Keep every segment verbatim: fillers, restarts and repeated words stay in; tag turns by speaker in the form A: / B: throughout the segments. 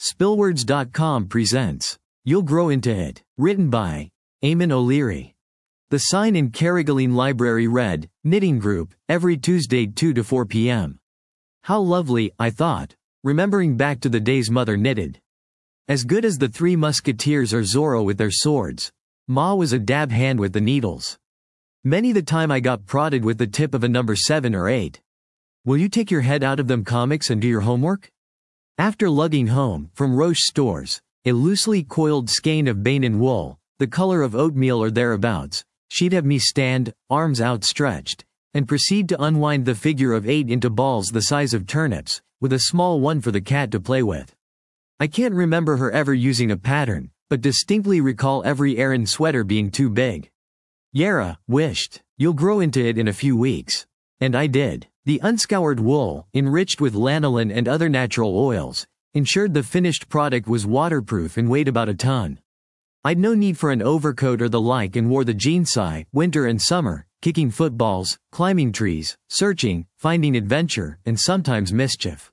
A: Spillwords dot com presents You'll Grow Into It, written by Eamon O'Leary. The sign in Carrigaline Library read, Knitting Group, every Tuesday two to four p m How lovely, I thought, remembering back to the days Mother knitted. As good as the Three Musketeers or Zorro with their swords, Ma was a dab hand with the needles. Many the time I got prodded with the tip of a number seven or eight. Will you take your head out of them comics and do your homework? After lugging home, from Roche stores, a loosely coiled skein of Bainan wool, the color of oatmeal or thereabouts, she'd have me stand, arms outstretched, and proceed to unwind the figure of eight into balls the size of turnips, with a small one for the cat to play with. I can't remember her ever using a pattern, but distinctly recall every Aran sweater being too big. Yara wished, you'll grow into it in a few weeks. And I did. The unscoured wool, enriched with lanolin and other natural oils, ensured the finished product was waterproof and weighed about a ton. I'd no need for an overcoat or the like and wore the jeansai, winter and summer, kicking footballs, climbing trees, searching, finding adventure, and sometimes mischief.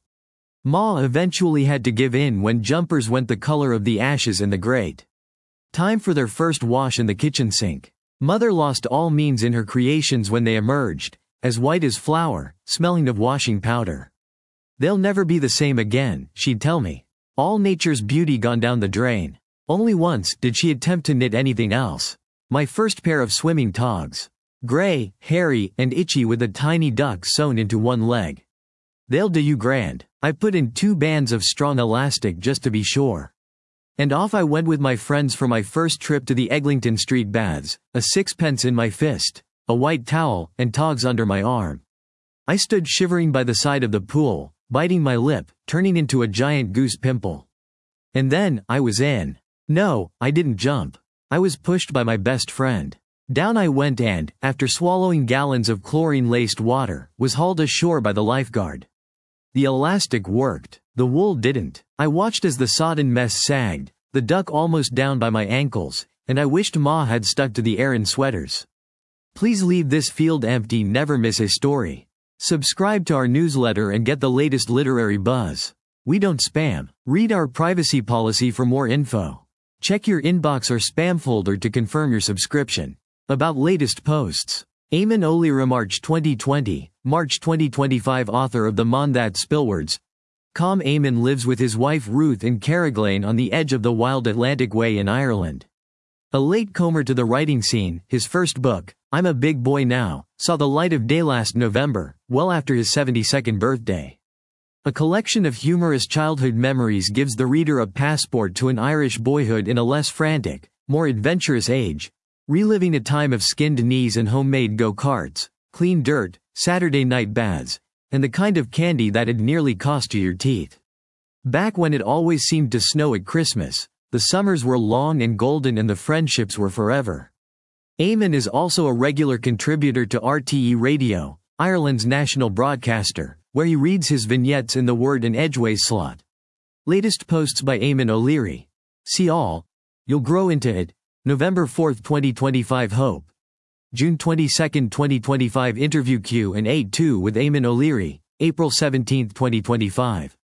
A: Ma eventually had to give in when jumpers went the color of the ashes in the grate. Time for their first wash in the kitchen sink. Mother lost all means in her creations when they emerged, as white as flour, smelling of washing powder. They'll never be the same again, she'd tell me. All nature's beauty gone down the drain. Only once did she attempt to knit anything else. My first pair of swimming togs. Gray, hairy, and itchy with a tiny duck sewn into one leg. They'll do you grand. I put in two bands of strong elastic just to be sure. And off I went with my friends for my first trip to the Eglinton Street baths, a sixpence in my fist, a white towel, and togs under my arm. I stood shivering by the side of the pool, biting my lip, turning into a giant goose pimple. And then, I was in. No, I didn't jump. I was pushed by my best friend. Down I went and, after swallowing gallons of chlorine-laced water, was hauled ashore by the lifeguard. The elastic worked. The wool didn't. I watched as the sodden mess sagged, the duck almost down by my ankles, and I wished Ma had stuck to the Aran sweaters. Please leave this field empty, never miss a story. Subscribe to our newsletter and get the latest literary buzz. We don't spam. Read our privacy policy for more info. Check your inbox or spam folder to confirm your subscription. About latest posts. Eamon O'Leary, March twenty twenty, March twenty twenty-five. Author of the Mon That Spillwords dot com. Eamon lives with his wife Ruth in Carrigaline on the edge of the wild Atlantic Way in Ireland. A latecomer to the writing scene, his first book, I'm a Big Boy Now, saw the light of day last November, well after his seventy-second birthday. A collection of humorous childhood memories gives the reader a passport to an Irish boyhood in a less frantic, more adventurous age, reliving a time of skinned knees and homemade go-karts, clean dirt, Saturday night baths, and the kind of candy that'd nearly cost you your teeth. Back when it always seemed to snow at Christmas, the summers were long and golden and the friendships were forever. Eamon is also a regular contributor to R T E Radio, Ireland's national broadcaster, where he reads his vignettes in the Word and Edgeways slot. Latest posts by Eamon O'Leary. See all. You'll Grow Into It. November fourth twenty twenty-five. Hope. June twenty-second twenty twenty-five. Interview Q and A two with Eamon O'Leary. April seventeenth twenty twenty-five.